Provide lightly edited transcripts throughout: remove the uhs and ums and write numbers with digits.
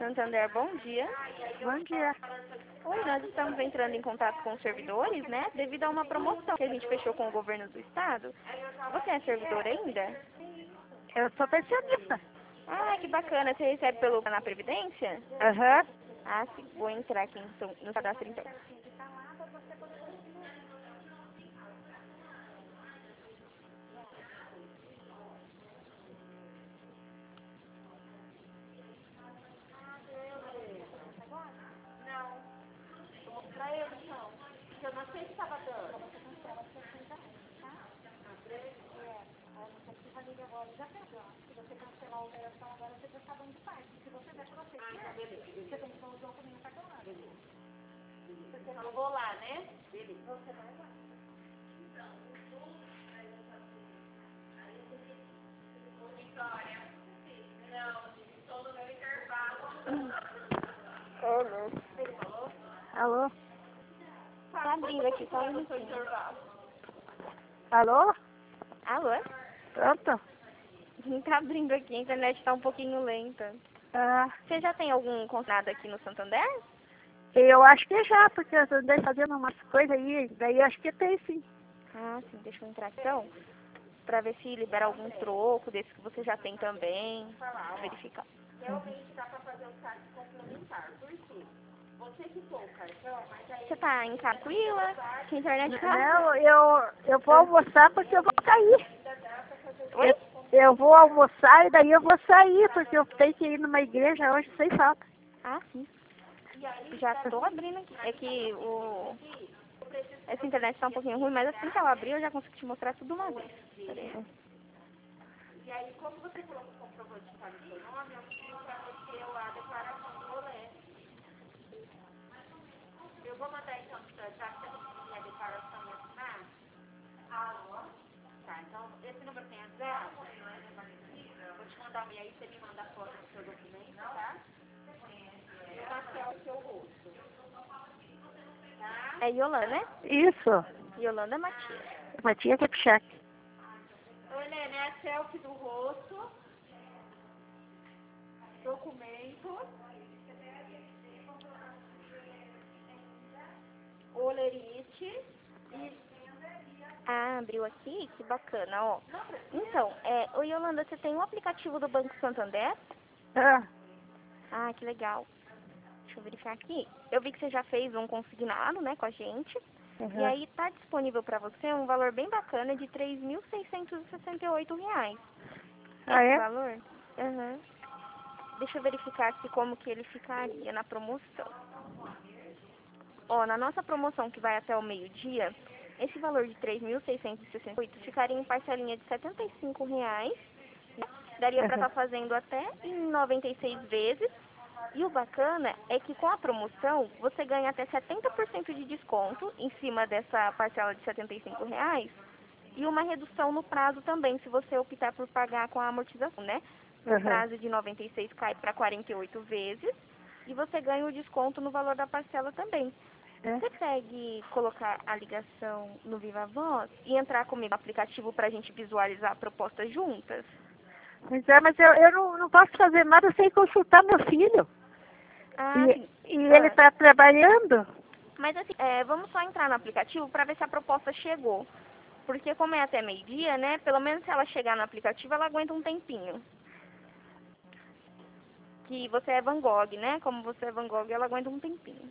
Santander, bom dia. Bom dia. Oi, nós estamos entrando em contato com os servidores, né? Devido a uma promoção que a gente fechou com o governo do estado. Você é servidor ainda? Eu sou pensionista. Ah, que bacana. Você recebe pelo na Previdência? Aham. Ah, sim. Vou entrar aqui então, no cadastro então. Eu vou lá, né? Beleza. Você vai lá. Vitória. Não, estou no meu intervalo. Alô. Ele falou? Alô? Tá abrindo aqui, só um minutinho. Alô? Alô? Pronto? Tá abrindo aqui, a internet tá um pouquinho lenta. Ah, Você já tem algum contato aqui no Santander? eu acho que já, porque eu andei fazendo umas coisas aí, daí eu acho que tem sim. Ah, sim, deixa eu entrar aqui então, pra ver se libera algum troco desse que você já tem também. Verificar. Realmente dá pra fazer o saque complementar. Por quê? Você quitou o cartão, mas aí... Você tá em tranquila? Que a internet tá... Não, eu vou almoçar porque eu vou sair. Oi? Eu vou almoçar e daí eu vou sair, porque eu tenho que ir numa igreja hoje sem falta. Ah, sim. Já tô abrindo aqui. É que essa internet tá um pouquinho ruim, mas assim que ela abrir eu já consigo te mostrar tudo uma vez. Peraí. E aí, como você colocou o comprovante de tá no seu nome, eu preciso pra você a declaração do rolê. Eu vou mandar então no seu WhatsApp, você conseguir a declaração e assinar? Alô? Tá, então esse número tem a zero? Vou te mandar e aí você me manda a foto do seu documento, tá? E uma selfie do seu rosto. Tá? É Yolanda, né? Isso. Yolanda Matias. Matias Kepchak. Oi, Helena, é a selfie do rosto, documento, olerite e... Ah, abriu aqui? Que bacana, ó. Então, ô Yolanda, você tem um aplicativo do Banco Santander? Ah, Ah, que legal. Deixa eu verificar aqui. Eu vi que você já fez um consignado, né, com a gente. E uhum. aí tá disponível para você um valor bem bacana de R$ 3.668. Ah, Esse é? valor? Aham. Deixa eu verificar aqui como que ele ficaria na promoção. Ó, na nossa promoção que vai até o meio-dia, esse valor de 3.668 ficaria em parcelinha de R$ 75. Daria para estar Uhum. fazendo até em 96 vezes. E o bacana é que com a promoção você ganha até 70% de desconto em cima dessa parcela de R$ 75 e uma redução no prazo também, se você optar por pagar com a amortização, né? O Uhum. prazo de 96 cai para 48 vezes e você ganha o desconto no valor da parcela também. É. Você consegue colocar a ligação no Viva Voz e entrar comigo no aplicativo para a gente visualizar a proposta juntas? Pois é, mas eu não posso fazer nada sem consultar meu filho. Ah, sim. E ele está trabalhando. Mas assim, vamos só entrar no aplicativo para ver se a proposta chegou. Porque como é até meio-dia, né? Pelo menos se ela chegar no aplicativo, ela aguenta um tempinho. Que você é Van Gogh, né? Como você é Van Gogh, ela aguenta um tempinho.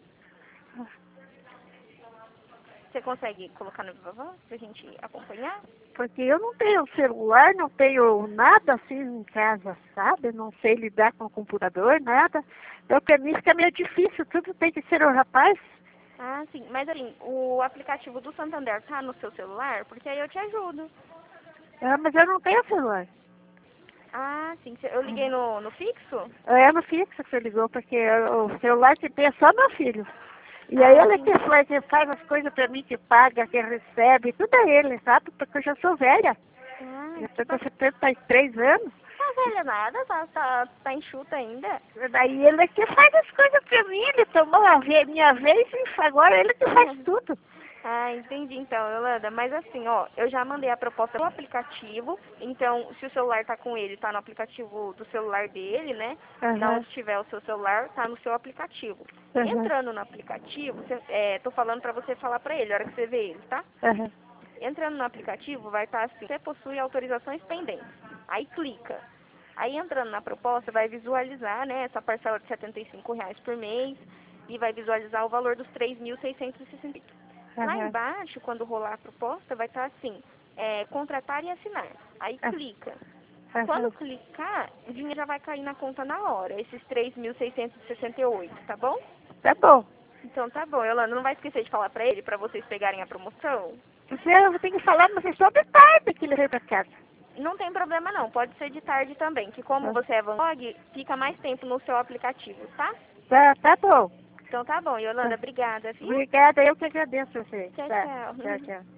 Você consegue colocar no Viva Voz pra gente acompanhar? Porque eu não tenho celular, não tenho nada assim em casa, sabe? Não sei lidar com o computador, nada. Então, para mim fica meio difícil, tudo tem que ser o rapaz. Ah, sim. Mas assim, o aplicativo do Santander tá no seu celular? Porque aí eu te ajudo. Ah, mas eu não tenho celular. Ah, sim. Eu liguei no fixo? É no fixo que você ligou, porque o celular que tem é só meu filho. E aí Ah, ele sim. que faz as coisas para mim, que paga, que recebe, tudo é ele, sabe? Porque eu já sou velha. Ah, Eu que tô com bacana. 73 anos. Tá velha nada, tá enxuta ainda. Daí ele é que faz as coisas pra mim, ele tomou minha vez e agora ele que faz tudo. Ah, entendi então, Yolanda. Mas assim, ó, eu já mandei a proposta do aplicativo. Então, se o celular tá com ele, tá no aplicativo do celular dele, né? Na Aham, onde tiver o seu celular, tá no seu aplicativo. aham, Entrando no aplicativo, tô falando pra você falar pra ele, a hora que você vê ele, tá? aham, Entrando no aplicativo, vai estar assim, você possui autorizações pendentes. Aí clica. Aí entrando na proposta, vai visualizar, né, essa parcela de R$ 75 por mês e vai visualizar o valor dos 3.660. Lá aham, embaixo, quando rolar a proposta, vai estar assim, contratar e assinar. Aí clica. Quando aham. clicar, o dinheiro já vai cair na conta na hora, esses 3.668, tá bom? Tá bom. Então tá bom, Yolanda, não vai esquecer de falar pra ele, pra vocês pegarem a promoção? Eu tenho que falar, mas é só de tarde que ele veio pra casa. Não tem problema não, pode ser de tarde também, que como você é Van Gogh, fica mais tempo no seu aplicativo, tá? Tá bom. Então tá bom, Yolanda, Tá. obrigada, viu? Obrigada, eu que agradeço você. Tchau, Tá, tchau. tchau, tchau.